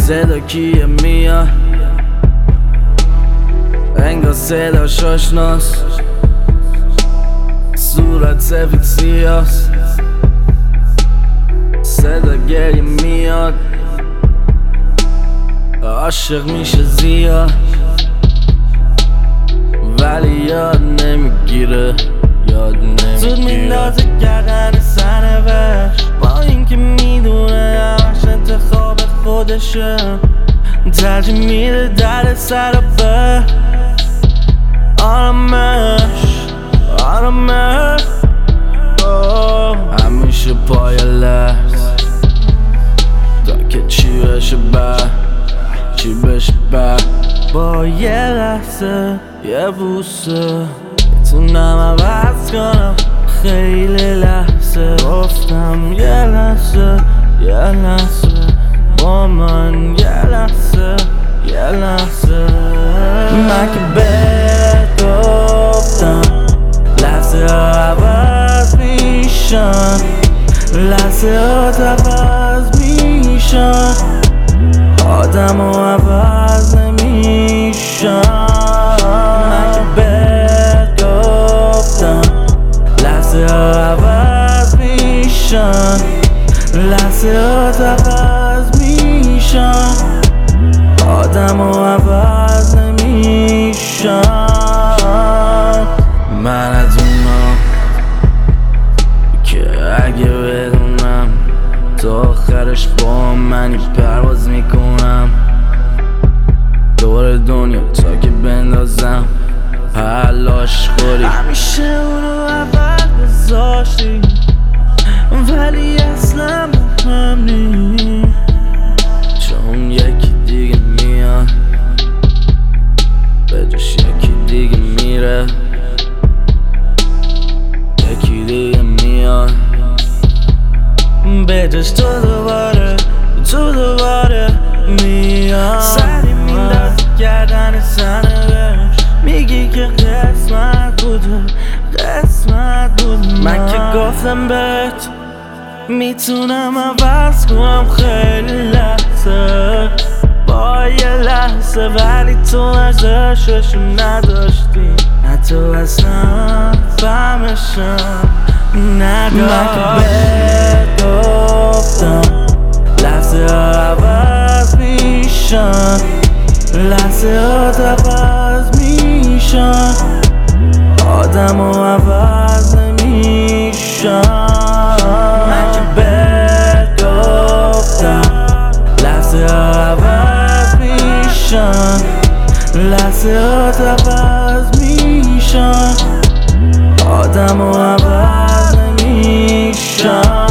صدا کیه میاد انگار صداش آشناست صورت سفید سیاست صدا گریه میاد عاشق میشه زیاد ولی یاد نمیگیره زود میندازه گردن سرنوشت با اینکه میدونه همش انتخاب خودشه ترجیح میده در سر به آرامش همیشه پای لرز تا که چی بشه با یه لحظه یه بوسه میتونم عوض کنم خیلی لحظه گفتم یه لحظه با من یه لحظه من که بهت گفتم لحظه ها عوض میشن آدم ها عوض نمیشن من که بهت گفتم لحظه ها عوض میشن آدم ها عوض نمیشن من از اونم که اگه بدونم تا آخرش با منی پرواز میکنم دور دنیا تا که بندازم حلاش خوری همیشه اونو اول بذاشتی ولی اصلا مهم نی چون یکی دیگه میاد به جاش یکی دیگه میره یکی دیگه میاد به جاش تو دوباره میاد سری میندازی گردن سرنوشت میگی که قسمت بوده من که گفتم بهت میتونم عوض کنم خیلی لحظه با یه لحظه ولی تو ارزششو نداشتی حتی اصلا فهمشم نداشت من که بهت گفتم لحظه ها عوض میشن آدم ها عوض نمیشن من که بهت گفتم لحظه ها عوض میشن آدم ها عوض نمیشن